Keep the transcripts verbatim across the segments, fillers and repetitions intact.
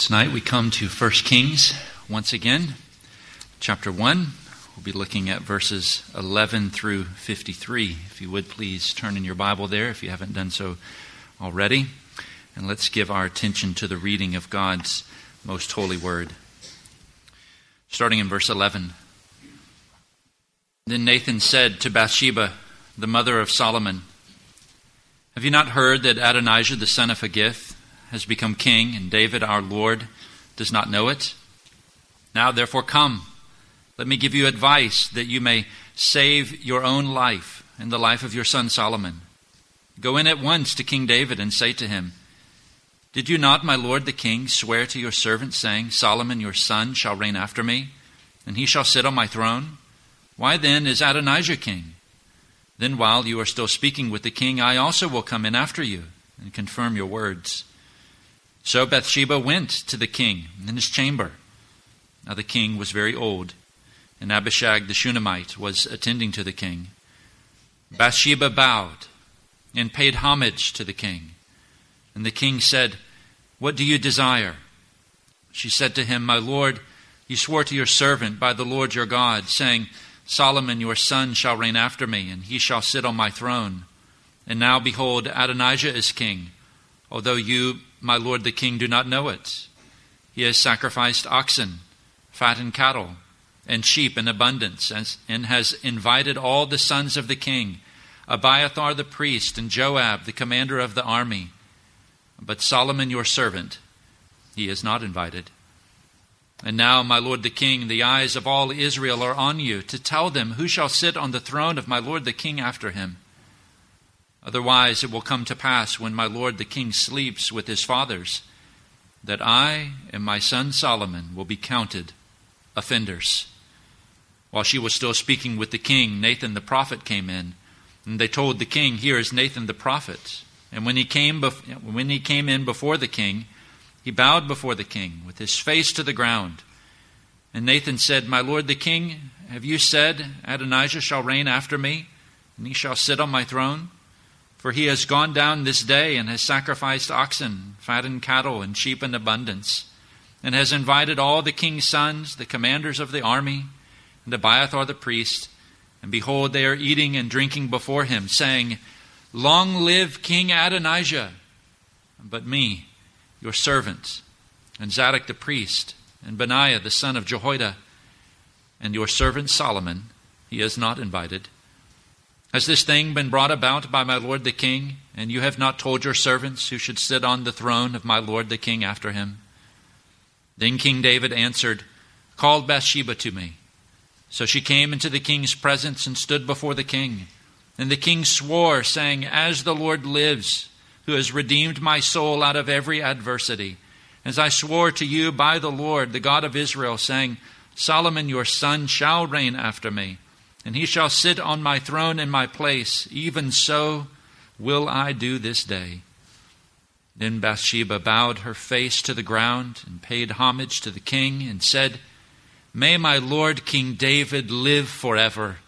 Tonight we come to First Kings once again, chapter one. We'll be looking at verses eleven through fifty-three. If you would please turn in your Bible there if you haven't done so already. And let's give our attention to the reading of God's most holy word. Starting in verse eleven. Then Nathan said to Bathsheba, the mother of Solomon, "Have you not heard that Adonijah the son of Haggith has become king, and David our Lord does not know it? Now therefore come, let me give you advice that you may save your own life and the life of your son Solomon. Go in at once to King David and say to him, Did you not, my lord the king, swear to your servant, saying, Solomon your son shall reign after me, and he shall sit on my throne? Why then is Adonijah king? Then while you are still speaking with the king, I also will come in after you and confirm your words." So Bathsheba went to the king in his chamber. Now the king was very old, and Abishag the Shunammite was attending to the king. Bathsheba bowed and paid homage to the king. And the king said, "What do you desire?" She said to him, "My lord, you swore to your servant by the Lord your God, saying, Solomon your son shall reign after me, and he shall sit on my throne. And now behold, Adonijah is king, although you, my lord the king, do not know it. He has sacrificed oxen, fattened cattle, and sheep in abundance, and has invited all the sons of the king, Abiathar the priest, and Joab the commander of the army. But Solomon your servant he is not invited. And now, my lord the king, the eyes of all Israel are on you, to tell them who shall sit on the throne of my lord the king after him. Otherwise it will come to pass, when my lord the king sleeps with his fathers, that I and my son Solomon will be counted offenders." While she was still speaking with the king, Nathan the prophet came in, and they told the king, "Here is Nathan the prophet." And when he came, bef- when he came in before the king, he bowed before the king with his face to the ground. And Nathan said, "My lord the king, have you said, Adonijah shall reign after me, and he shall sit on my throne? For he has gone down this day and has sacrificed oxen, fattened cattle, and sheep in abundance, and has invited all the king's sons, the commanders of the army, and Abiathar the priest. And behold, they are eating and drinking before him, saying, Long live King Adonijah! But me, your servant, and Zadok the priest, and Benaiah the son of Jehoiada, and your servant Solomon, he is not invited. Has this thing been brought about by my lord the king, and you have not told your servants who should sit on the throne of my lord the king after him?" Then King David answered, "Call Bathsheba to me." So she came into the king's presence and stood before the king. And the king swore, saying, "As the Lord lives, who has redeemed my soul out of every adversity, as I swore to you by the Lord, the God of Israel, saying, Solomon your son shall reign after me, and he shall sit on my throne in my place, even so will I do this day." Then Bathsheba bowed her face to the ground and paid homage to the king and said, "May my lord King David live forever."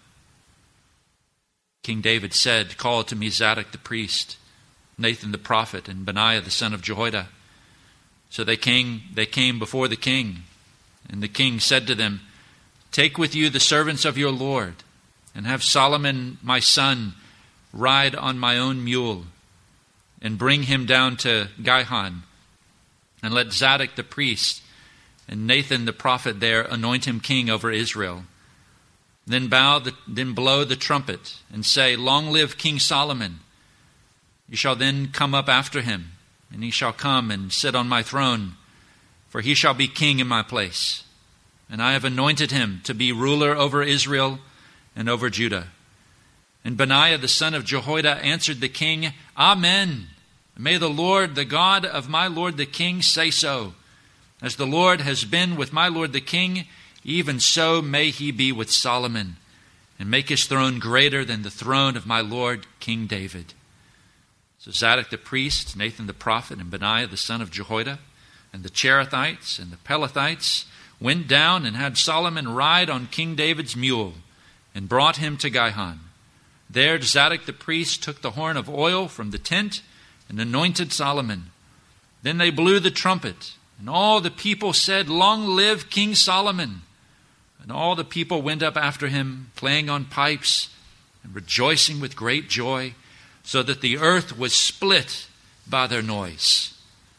King David said, "Call to me Zadok the priest, Nathan the prophet, and Benaiah the son of Jehoiada." So they came, they came before the king, and the king said to them, "Take with you the servants of your lord, and have Solomon my son ride on my own mule, and bring him down to Gihon, and let Zadok the priest and Nathan the prophet there anoint him king over Israel. Then bow, the, then blow the trumpet, and say, Long live King Solomon. You shall then come up after him, and he shall come and sit on my throne, for he shall be king in my place. And I have anointed him to be ruler over Israel and over Judah." And Benaiah the son of Jehoiada answered the king, "Amen. May the Lord, the God of my lord the king, say so. As the Lord has been with my lord the king, even so may he be with Solomon, and make his throne greater than the throne of my lord King David." So Zadok the priest, Nathan the prophet, and Benaiah the son of Jehoiada, and the Cherethites and the Pelethites went down and had Solomon ride on King David's mule, and brought him to Gihon. There Zadok the priest took the horn of oil from the tent and anointed Solomon. Then they blew the trumpet, And all the people said, "Long live King Solomon." And all the people went up after him, playing on pipes and rejoicing with great joy, so that the earth was split by their noise.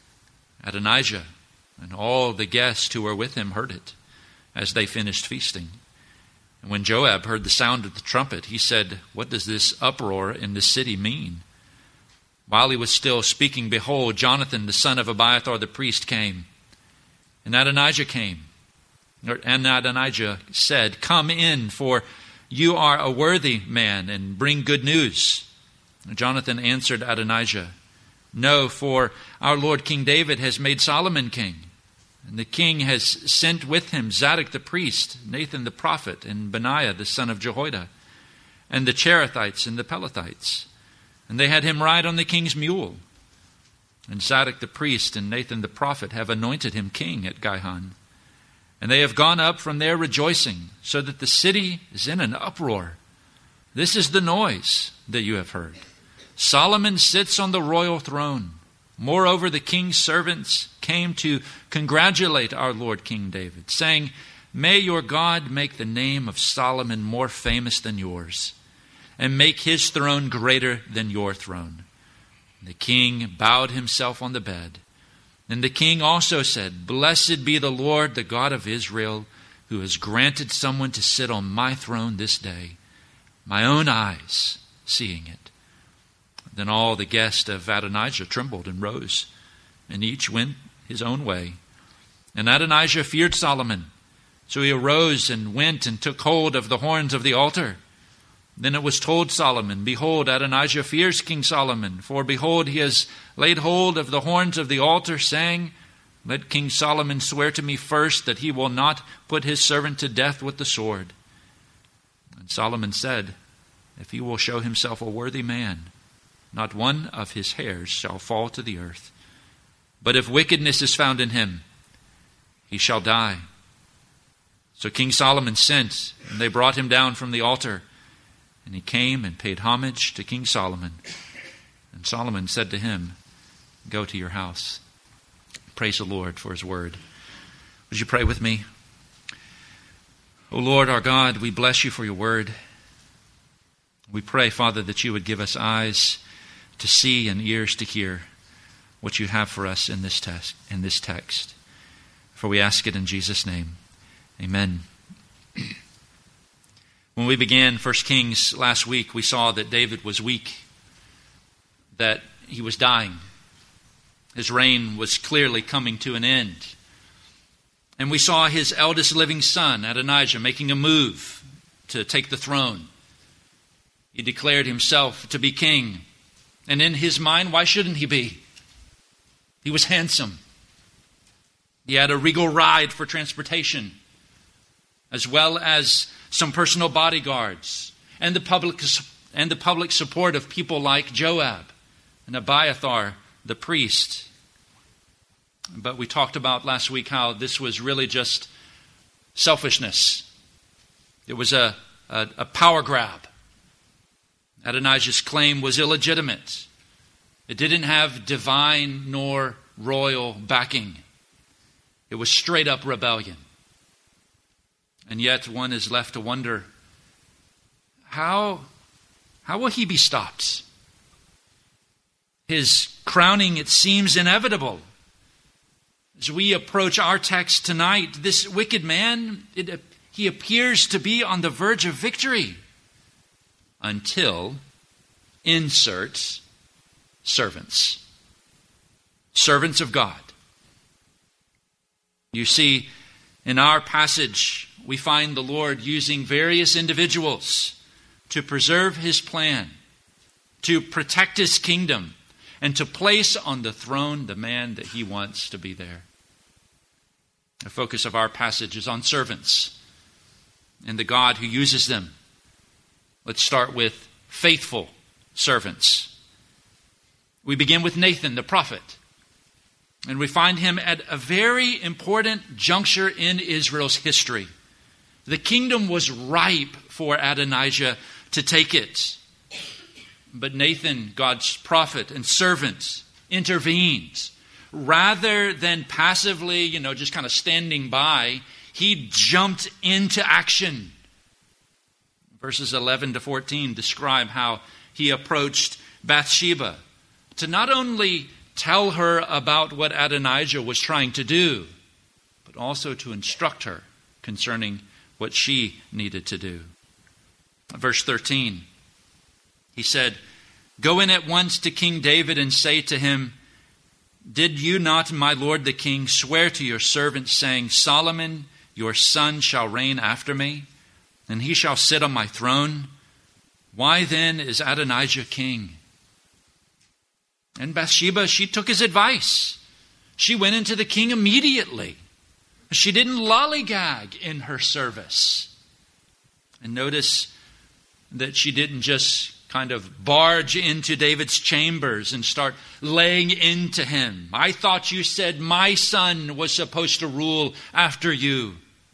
Adonijah and all the guests who were with him heard it as they finished feasting. And when Joab heard the sound of the trumpet, he said, "What does this uproar in the city mean?" While he was still speaking, behold, Jonathan, the son of Abiathar the priest, came. And Adonijah came. And Adonijah said, "Come in, for you are a worthy man, and bring good news." And Jonathan answered Adonijah, "No, for our Lord King David has made Solomon king. And the king has sent with him Zadok the priest, Nathan the prophet, and Benaiah the son of Jehoiada, and the Cherethites and the Pelethites. And they had him ride on the king's mule. And Zadok the priest and Nathan the prophet have anointed him king at Gihon. And they have gone up from there rejoicing, so that the city is in an uproar. This is the noise that you have heard. Solomon sits on the royal throne. Moreover, the king's servants came to congratulate our Lord King David, saying, 'May your God make the name of Solomon more famous than yours, and make his throne greater than your throne.' And the king bowed himself on the bed. And the king also said, 'Blessed be the Lord, the God of Israel, who has granted someone to sit on my throne this day, my own eyes seeing it.' Then all the guests of Adonijah trembled and rose, and each went his own way. And Adonijah feared Solomon. So he arose and went and took hold of the horns of the altar. Then it was told Solomon, 'Behold, Adonijah fears King Solomon, for behold, he has laid hold of the horns of the altar, saying, Let King Solomon swear to me first that he will not put his servant to death with the sword.' And Solomon said, 'If he will show himself a worthy man, not one of his hairs shall fall to the earth. But if wickedness is found in him, he shall die.' So King Solomon sent, and they brought him down from the altar. And he came and paid homage to King Solomon. And Solomon said to him, 'Go to your house.'" Praise the Lord for his word. Would you pray with me? O Lord our God, we bless you for your word. We pray, Father, that you would give us eyes to see and ears to hear what you have for us in this text. In this text. For we ask it in Jesus' name. Amen. When we began First Kings last week, we saw that David was weak, that he was dying. His reign was clearly coming to an end. And we saw his eldest living son, Adonijah, making a move to take the throne. He declared himself to be king. And in his mind, why shouldn't he be? He was handsome. He had a regal ride for transportation, as well as some personal bodyguards, and the public and the public support of people like Joab and Abiathar the priest. But we talked about last week how this was really just selfishness. It was a, a, a power grab. Adonijah's claim was illegitimate. It didn't have divine nor royal backing. It was straight up rebellion. And yet one is left to wonder, how, how will he be stopped? His crowning, it seems inevitable. As we approach our text tonight, this wicked man, it, he appears to be on the verge of victory. Until, insert, servants. Servants of God. You see, in our passage, we find the Lord using various individuals to preserve his plan, to protect his kingdom, and to place on the throne the man that he wants to be there. The focus of our passage is on servants and the God who uses them. Let's start with faithful servants. We begin with Nathan, the prophet. And we find him at a very important juncture in Israel's history. The kingdom was ripe for Adonijah to take it. But Nathan, God's prophet and servant, intervened, rather than passively, you know, just kind of standing by, he jumped into action. Verses eleven to fourteen describe how he approached Bathsheba to not only tell her about what Adonijah was trying to do, but also to instruct her concerning what she needed to do. Verse thirteen, he said, "Go in at once to King David and say to him, 'Did you not, my lord the king, swear to your servant, saying, Solomon, your son, shall reign after me, and he shall sit on my throne? Why then is Adonijah king?'" And Bathsheba, she took his advice. She went into the king immediately. She didn't lollygag in her service. And notice that she didn't just kind of barge into David's chambers and start laying into him. "I thought you said my son was supposed to rule after you."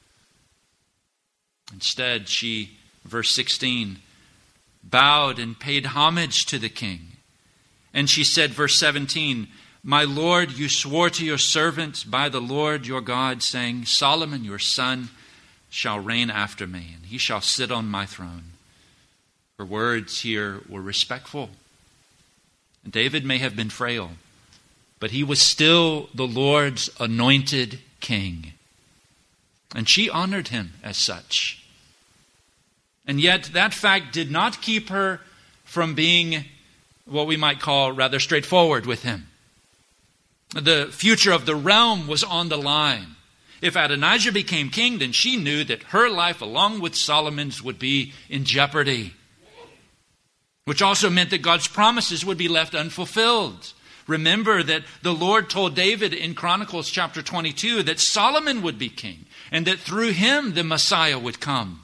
Instead, she, verse sixteen, bowed and paid homage to the king. And she said, verse seventeen, "My lord, you swore to your servant by the Lord your God, saying, Solomon your son shall reign after me, and he shall sit on my throne." Her words here were respectful. And David may have been frail, but he was still the Lord's anointed king. And she honored him as such. And yet that fact did not keep her from being what we might call rather straightforward with him. The future of the realm was on the line. If Adonijah became king, then she knew that her life along with Solomon's would be in jeopardy. Which also meant that God's promises would be left unfulfilled. Remember that the Lord told David in Chronicles chapter twenty-two that Solomon would be king and that through him the Messiah would come.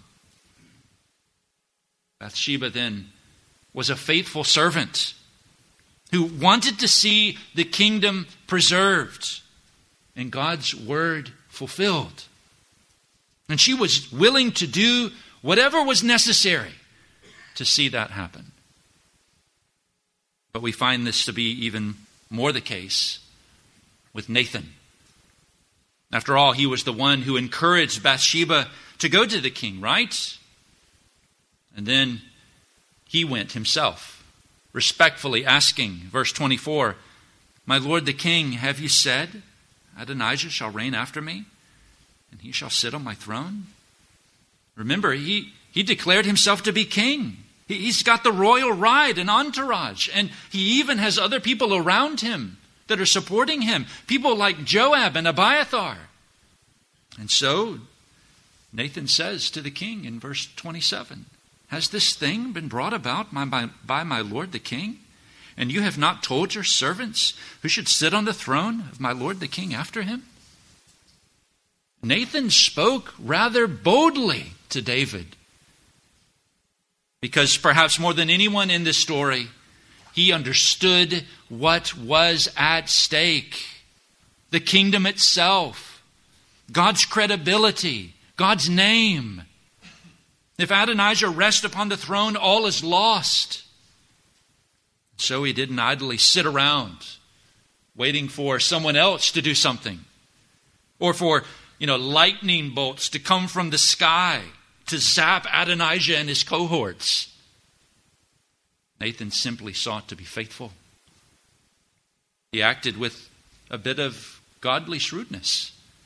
Bathsheba then was a faithful servant who wanted to see the kingdom preserved and God's word fulfilled. And she was willing to do whatever was necessary to see that happen. But we find this to be even more the case with Nathan. After all, he was the one who encouraged Bathsheba to go to the king, right? And then he went himself, respectfully asking, verse twenty-four, "My lord the king, have you said, Adonijah shall reign after me, and he shall sit on my throne?" Remember, he, he declared himself to be king. He's got the royal ride and entourage, and he even has other people around him that are supporting him, people like Joab and Abiathar. And so Nathan says to the king in verse twenty-seven, "Has this thing been brought about by my, by my lord the king? And you have not told your servants who should sit on the throne of my lord the king after him?" Nathan spoke rather boldly to David, because perhaps more than anyone in this story, he understood what was at stake. The kingdom itself, God's credibility, God's name. If Adonijah rests upon the throne, all is lost. So he didn't idly sit around waiting for someone else to do something, or for, you know, lightning bolts to come from the sky to zap Adonijah and his cohorts. Nathan simply sought to be faithful. He acted with a bit of godly shrewdness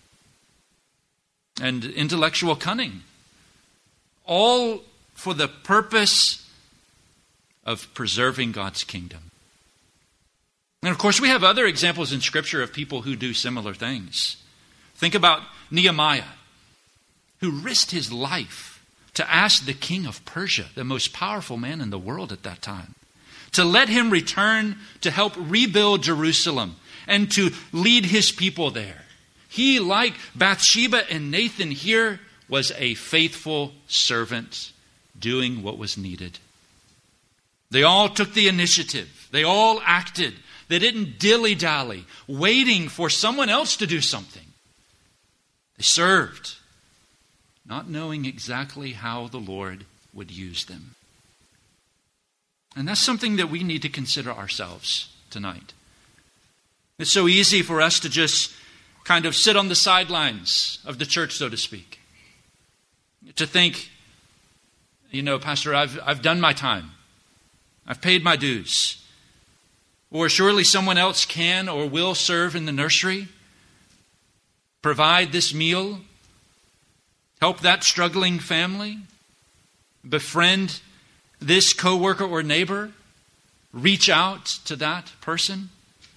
and intellectual cunning, all for the purpose of preserving God's kingdom. And of course, we have other examples in Scripture of people who do similar things. Think about Nehemiah, who risked his life to ask the king of Persia, the most powerful man in the world at that time, to let him return to help rebuild Jerusalem and to lead his people there. He, like Bathsheba and Nathan here, was a faithful servant doing what was needed. They all took the initiative. They all acted. They didn't dilly-dally, waiting for someone else to do something. They served, not knowing exactly how the Lord would use them. And that's something that we need to consider ourselves tonight. It's so easy for us to just kind of sit on the sidelines of the church, so to speak. To think, you know, Pastor, I've, I've done my time. I've paid my dues. Or surely someone else can or will serve in the nursery, provide this meal, help that struggling family, befriend this coworker or neighbor, reach out to that person.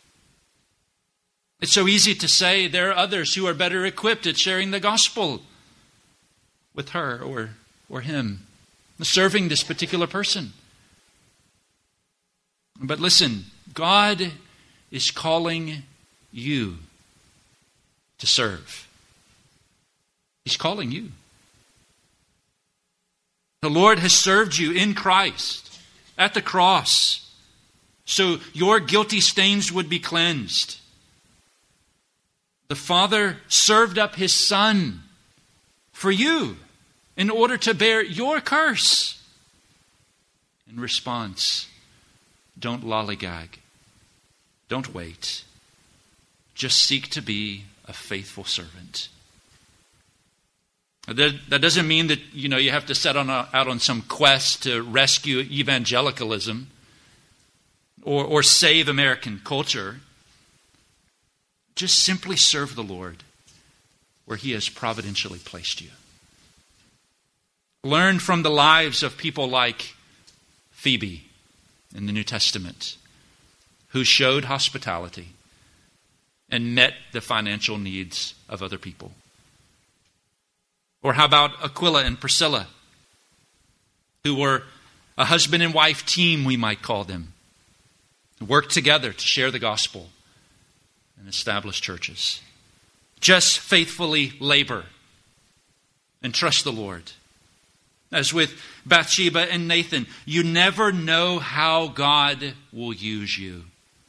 It's so easy to say there are others who are better equipped at sharing the gospel with her or, or him, serving this particular person. But listen, God is calling you to serve. He's calling you. The Lord has served you in Christ at the cross so your guilty stains would be cleansed. The Father served up His Son for you in order to bear your curse. In response, don't lollygag. Don't wait. Just seek to be a faithful servant. That, that doesn't mean that, you know, you have to set on a, out on some quest to rescue evangelicalism or, or save American culture. Just simply serve the Lord where He has providentially placed you. Learn from the lives of people like Phoebe in the New Testament, who showed hospitality and met the financial needs of other people. Or how about Aquila and Priscilla, who were a husband and wife team, we might call them, who worked together to share the gospel and establish churches. Just faithfully labor and trust the Lord. As with Bathsheba and Nathan, you never know how God will use you.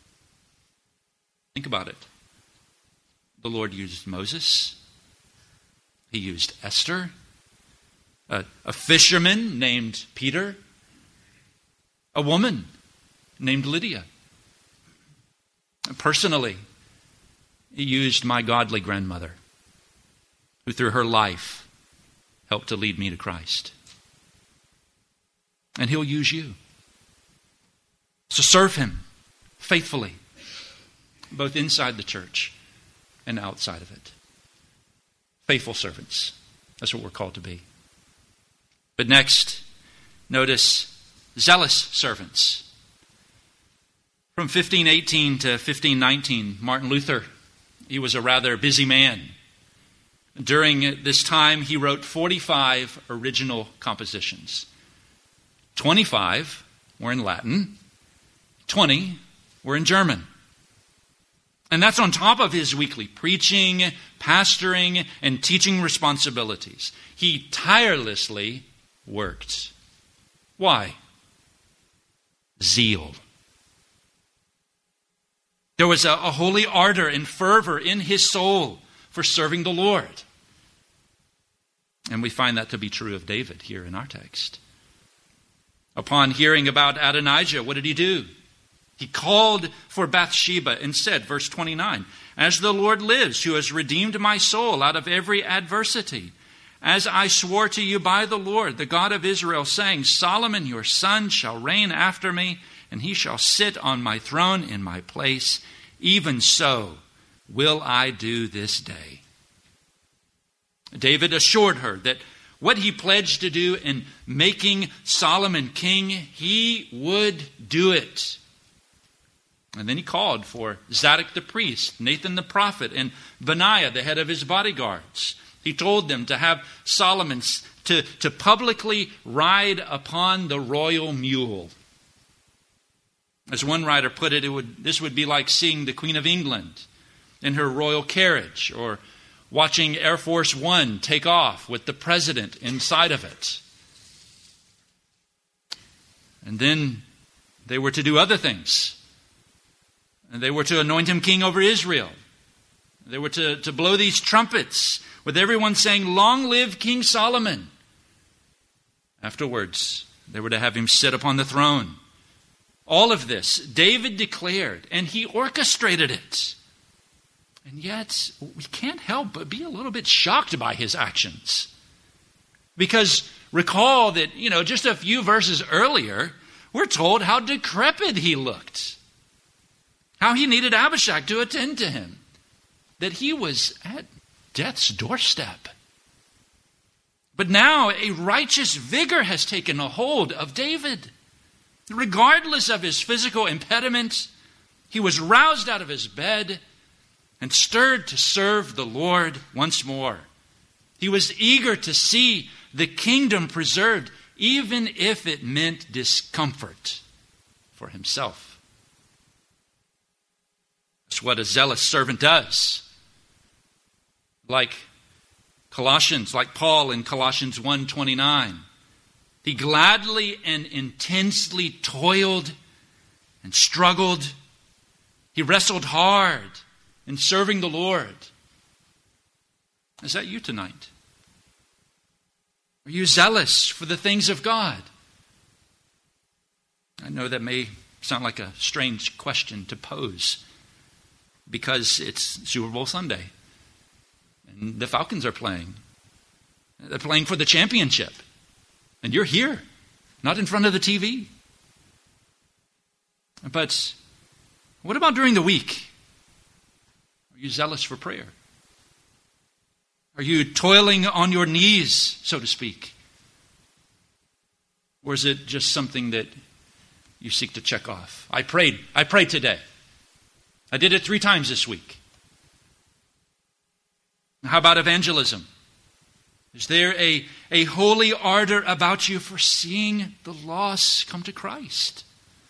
Think about it. The Lord used Moses. He used Esther, a, a fisherman named Peter, a woman named Lydia. Personally, He used my godly grandmother, who through her life helped to lead me to Christ. And He'll use you. So serve Him faithfully, both inside the church and outside of it. Faithful servants. That's what we're called to be. But next, notice zealous servants. From fifteen eighteen to fifteen nineteen, Martin Luther, he was a rather busy man. During this time, he wrote forty-five original compositions. twenty-five were in Latin, twenty were in German. And that's on top of his weekly preaching, pastoring, and teaching responsibilities. He tirelessly worked. Why? Zeal. There was a, a holy ardor and fervor in his soul for serving the Lord. And we find that to be true of David here in our text. Upon hearing about Adonijah, what did he do? He called for Bathsheba and said, verse twenty-nine, "As the Lord lives, who has redeemed my soul out of every adversity, as I swore to you by the Lord, the God of Israel, saying, Solomon your son shall reign after me, and he shall sit on my throne in my place. Even so will I do this day." David assured her that what he pledged to do in making Solomon king, he would do it. And then he called for Zadok the priest, Nathan the prophet, and Benaiah, the head of his bodyguards. He told them to have Solomon to, to publicly ride upon the royal mule. As one writer put it, it would, this would be like seeing the Queen of England in her royal carriage, or watching Air Force One take off with the president inside of it. And then they were to do other things. And they were to anoint him king over Israel. They were to, to blow these trumpets with everyone saying, "Long live King Solomon." Afterwards, they were to have him sit upon the throne. All of this, David declared, and he orchestrated it. And yet, we can't help but be a little bit shocked by his actions. Because recall that, you know, just a few verses earlier, we're told how decrepit he looked. How he needed Abishag to attend to him. That he was at death's doorstep. But now a righteous vigor has taken a hold of David. Regardless of his physical impediment, he was roused out of his bed and stirred to serve the Lord once more. He was eager to see the kingdom preserved, even if it meant discomfort for himself. That's what a zealous servant does. Like Colossians, like Paul in Colossians one twenty-nine. He gladly and intensely toiled and struggled. He wrestled hard in serving the Lord. Is that you tonight? Are you zealous for the things of God? I know that may sound like a strange question to pose because it's Super Bowl Sunday. And the Falcons are playing. They're playing for the championship. And you're here, not in front of the T V. But what about during the week? Are you zealous for prayer? Are you toiling on your knees, so to speak? Or is it just something that you seek to check off? I prayed. I prayed today. I did it three times this week. How about evangelism? Is there a, a holy ardor about you for seeing the lost come to Christ?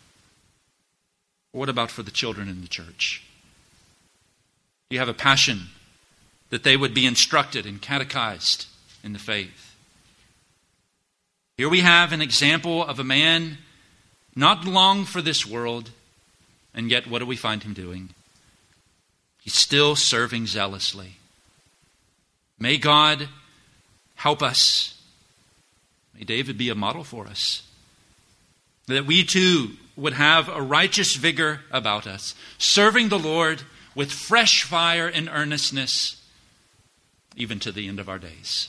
What about for the children in the church? Do you have a passion that they would be instructed and catechized in the faith? Here we have an example of a man not long for this world, and yet what do we find him doing? He's still serving zealously. May God help us. May David be a model for us. That we too would have a righteous vigor about us, serving the Lord with fresh fire and earnestness, even to the end of our days.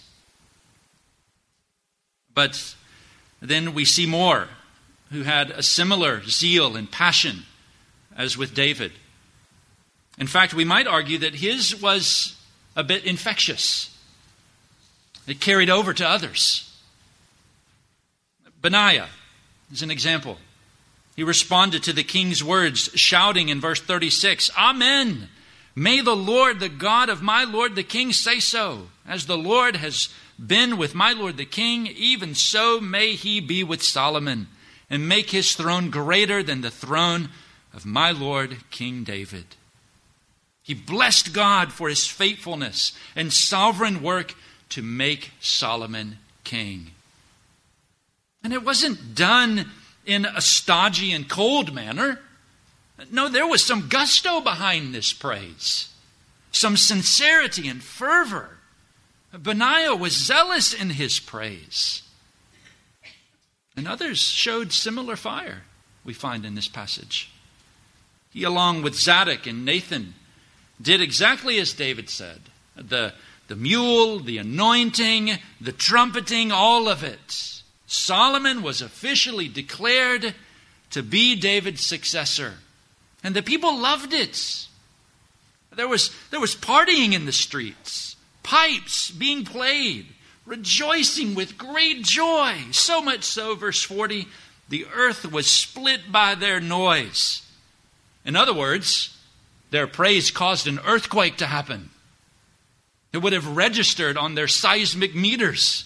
But then we see more who had a similar zeal and passion as with David. In fact, we might argue that his was a bit infectious. It carried over to others. Benaiah is an example. He responded to the king's words, shouting in verse thirty-six, "Amen. May the Lord, the God of my Lord the king, say so. As the Lord has been with my Lord the king, even so may he be with Solomon, and make his throne greater than the throne of my Lord King David." He blessed God for his faithfulness and sovereign work to make Solomon king. And it wasn't done in a stodgy and cold manner. No, there was some gusto behind this praise, some sincerity and fervor. Benaiah was zealous in his praise. And others showed similar fire, we find in this passage. He, along with Zadok and Nathan, did exactly as David said. The, the mule, the anointing, the trumpeting, all of it. Solomon was officially declared to be David's successor. And the people loved it. There was, there was partying in the streets, pipes being played, rejoicing with great joy. So much so, verse forty, the earth was split by their noise. In other words, their praise caused an earthquake to happen. It would have registered on their seismic meters.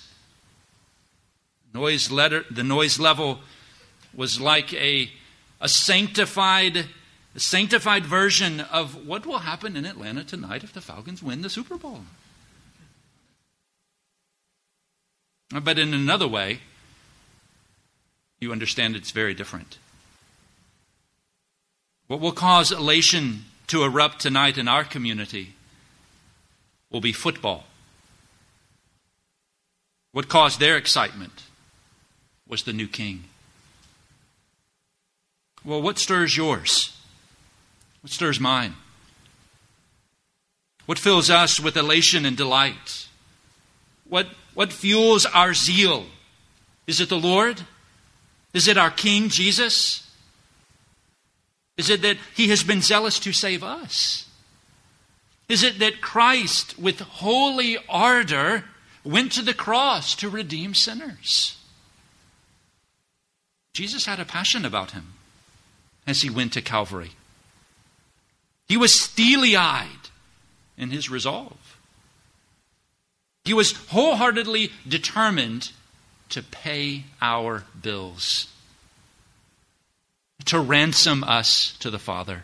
Noise letter, the noise level was like a, a sanctified, a sanctified version of what will happen in Atlanta tonight if the Falcons win the Super Bowl. But in another way, you understand it's very different. What will cause elation to erupt tonight in our community will be football. What caused their excitement was the new king. Well, what stirs yours? What stirs mine? What fills us with elation and delight? What, what fuels our zeal? Is it the Lord? Is it our King, Jesus? Is it that He has been zealous to save us? Is it that Christ, with holy ardor, went to the cross to redeem sinners? Jesus had a passion about Him as He went to Calvary. He was steely-eyed in His resolve. He was wholeheartedly determined to pay our bills, to ransom us to the Father.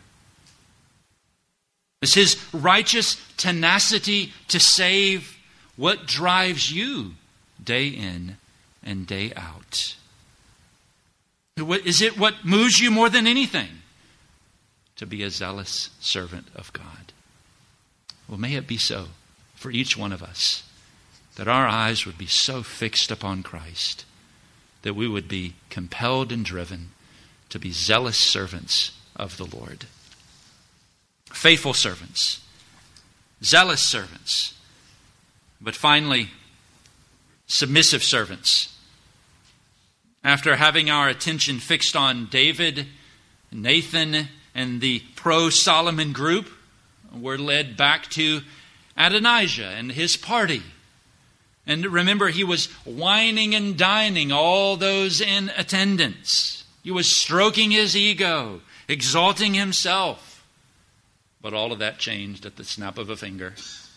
It's His righteous tenacity to save what drives you day in and day out. Is it what moves you more than anything? To be a zealous servant of God. Well, may it be so for each one of us, that our eyes would be so fixed upon Christ that we would be compelled and driven to be zealous servants of the Lord. Faithful servants, zealous servants, but finally, submissive servants. After having our attention fixed on David, Nathan, and the pro-Solomon group, we're led back to Adonijah and his party. And remember, he was wining and dining all those in attendance. He was stroking his ego, exalting himself. But all of that changed at the snap of a finger.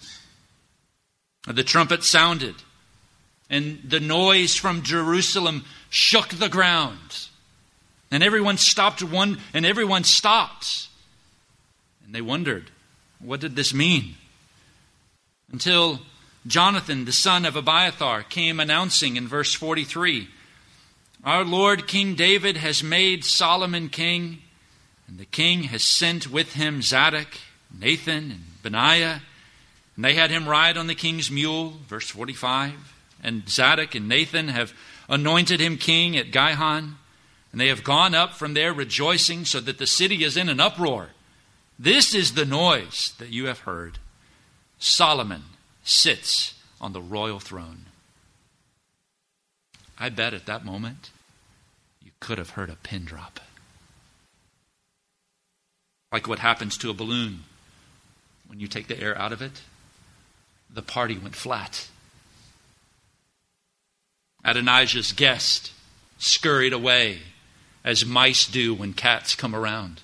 The trumpet sounded, and the noise from Jerusalem shook the ground. And everyone stopped one, and everyone stopped. And they wondered, what did this mean? Until Jonathan, the son of Abiathar, came announcing in verse forty-three, "Our Lord King David has made Solomon king, and the king has sent with him Zadok, Nathan, and Benaiah, and they had him ride on the king's mule," verse forty-five, "and Zadok and Nathan have anointed him king at Gihon, and they have gone up from there rejoicing, so that the city is in an uproar. This is the noise that you have heard. Solomon sits on the royal throne." I bet at that moment you could have heard a pin drop. Like what happens to a balloon when you take the air out of it. The party went flat. Adonijah's guest scurried away as mice do when cats come around.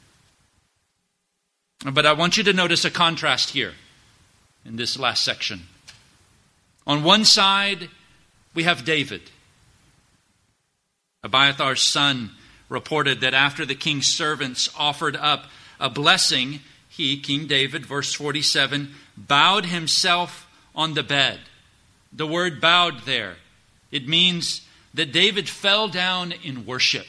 But I want you to notice a contrast here in this last section. On one side, we have David. Abiathar's son reported that after the king's servants offered up a blessing, he, King David, verse forty-seven, bowed himself on the bed. The word bowed there, it means that David fell down in worship.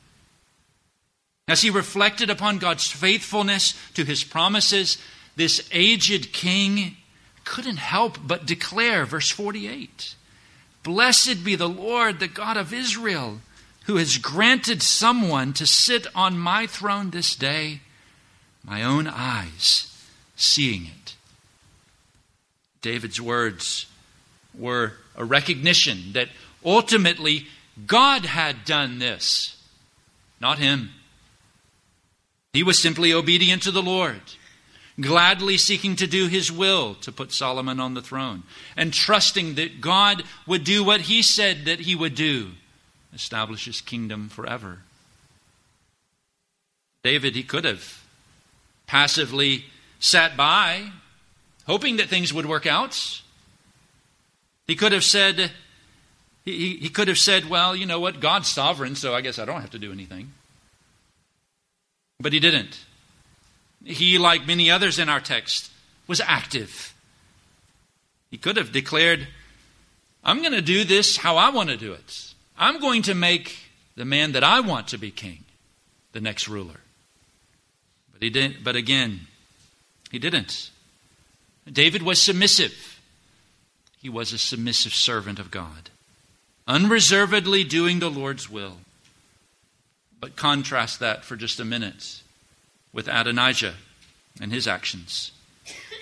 As he reflected upon God's faithfulness to his promises, this aged king couldn't help but declare, verse forty-eight, "Blessed be the Lord, the God of Israel, who has granted someone to sit on my throne this day, my own eyes seeing it." David's words were a recognition that ultimately God had done this, not him. He was simply obedient to the Lord, gladly seeking to do His will to put Solomon on the throne, and trusting that God would do what He said that He would do, establish His kingdom forever. David, he could have passively sat by, hoping that things would work out. He could have said, he, he could have said, well, you know what, God's sovereign, so I guess I don't have to do anything. But he didn't. He, like many others in our text, was active. He could have declared, I'm going to do this how I want to do it. I'm going to make the man that I want to be king the next ruler. But he didn't. But again, he didn't. David was submissive. He was a submissive servant of God, unreservedly doing the Lord's will. But contrast that for just a minute with Adonijah and his actions.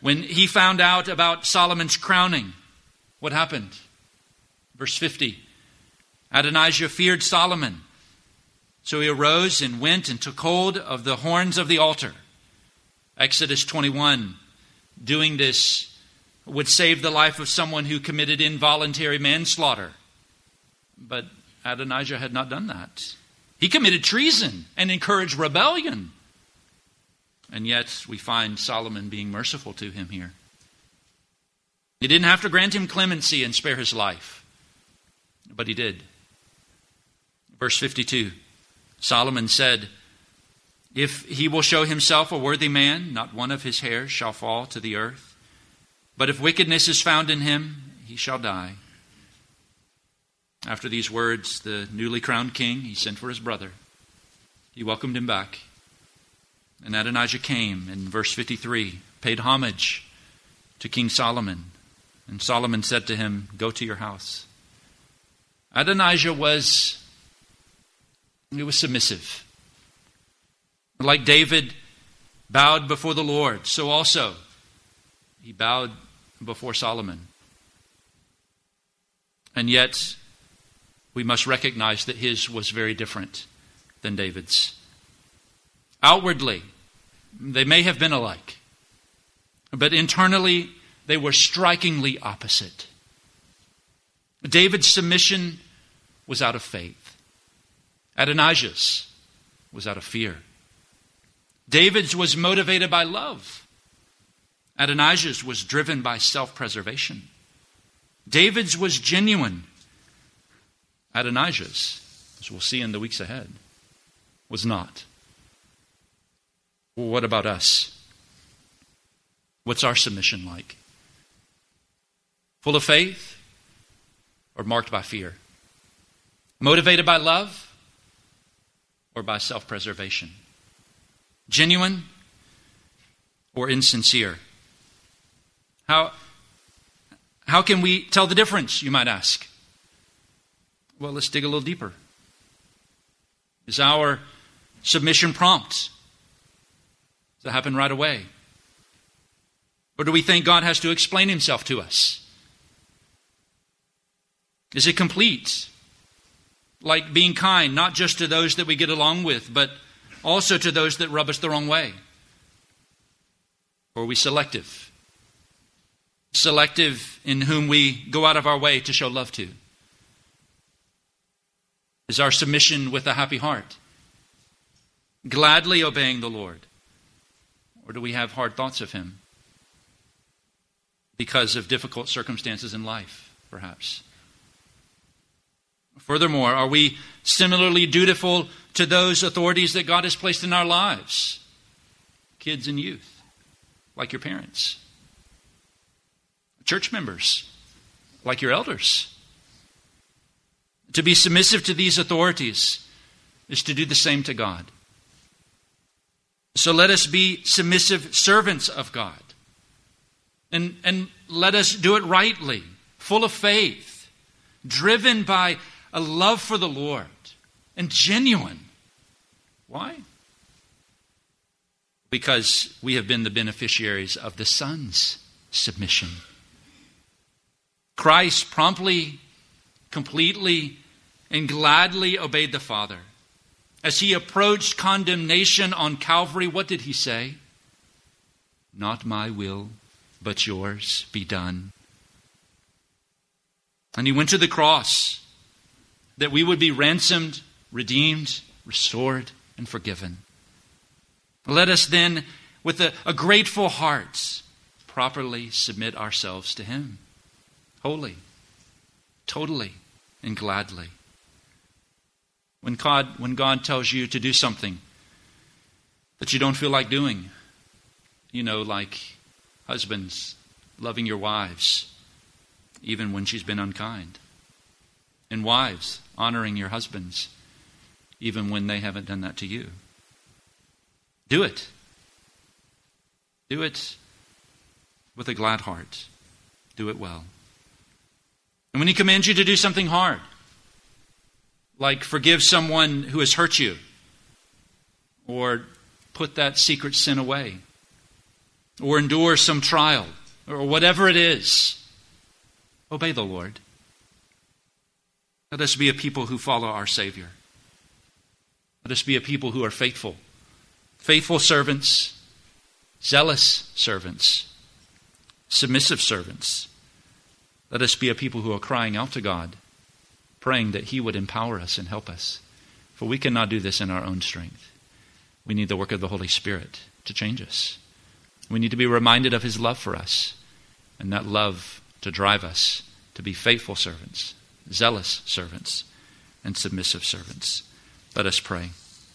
When he found out about Solomon's crowning, what happened? Verse fifty, Adonijah feared Solomon. So he arose and went and took hold of the horns of the altar. Exodus twenty-one, doing this would save the life of someone who committed involuntary manslaughter. But Adonijah had not done that. He committed treason and encouraged rebellion. And yet we find Solomon being merciful to him here. He didn't have to grant him clemency and spare his life, but he did. Verse fifty-two, Solomon said, if he will show himself a worthy man, not one of his hairs shall fall to the earth. But if wickedness is found in him, he shall die. After these words, the newly crowned king, he sent for his brother. He welcomed him back. And Adonijah came, in verse fifty-three, paid homage to King Solomon. And Solomon said to him, go to your house. Adonijah was, he was submissive. Like David bowed before the Lord, so also he bowed before Solomon. And yet, we must recognize that his was very different than David's. Outwardly, they may have been alike, but internally, they were strikingly opposite. David's submission was out of faith. Adonijah's was out of fear. David's was motivated by love. Adonijah's was driven by self-preservation. David's was genuine. Adonijah's, as we'll see in the weeks ahead, was not. Well, what about us? What's our submission like? Full of faith or marked by fear? Motivated by love or by self-preservation? Genuine or insincere? How, how can we tell the difference, you might ask? Well, let's dig a little deeper. Is our submission prompt? Does it happen right away? Or do we think God has to explain himself to us? Is it complete? Like being kind, not just to those that we get along with, but also to those that rub us the wrong way? Or are we selective? Selective in whom we go out of our way to show love to? Is our submission with a happy heart? Gladly obeying the Lord? Or do we have hard thoughts of him because of difficult circumstances in life, perhaps? Furthermore, are we similarly dutiful to those authorities that God has placed in our lives? Kids and youth, like your parents. Church members, like your elders. To be submissive to these authorities is to do the same to God. So let us be submissive servants of God. And, and let us do it rightly, full of faith, driven by a love for the Lord, and genuine. Why? Because we have been the beneficiaries of the Son's submission. Christ promptly, completely, and gladly obeyed the Father. As he approached condemnation on Calvary, what did he say? Not my will, but yours be done. And he went to the cross that we would be ransomed, redeemed, restored, and forgiven. Let us then, with a, a grateful heart, properly submit ourselves to him. Wholly, totally, and gladly. When God, when God tells you to do something that you don't feel like doing, you know, like husbands loving your wives, even when she's been unkind. And wives honoring your husbands, even when they haven't done that to you. Do it. Do it with a glad heart. Do it well. And when he commands you to do something hard, like forgive someone who has hurt you, or put that secret sin away, or endure some trial, or whatever it is, obey the Lord. Let us be a people who follow our Savior. Let us be a people who are faithful. Faithful servants, zealous servants, submissive servants. Let us be a people who are crying out to God, praying that He would empower us and help us. For we cannot do this in our own strength. We need the work of the Holy Spirit to change us. We need to be reminded of His love for us, and that love to drive us to be faithful servants, zealous servants, and submissive servants. Let us pray.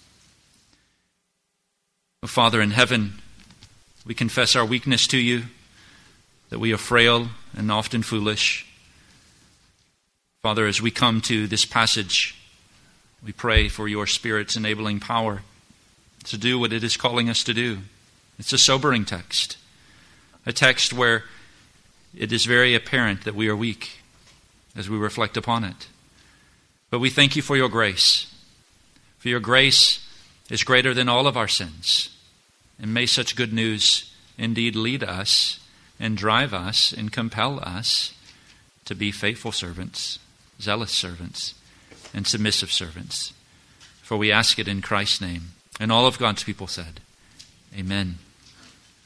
Oh, Father in heaven, we confess our weakness to You, that we are frail and often foolish. Father, as we come to this passage, we pray for Your Spirit's enabling power to do what it is calling us to do. It's a sobering text, a text where it is very apparent that we are weak as we reflect upon it. But we thank You for Your grace. For Your grace is greater than all of our sins. And may such good news indeed lead us and drive us and compel us to be faithful servants, zealous servants, and submissive servants. For we ask it in Christ's name. And all of God's people said, Amen.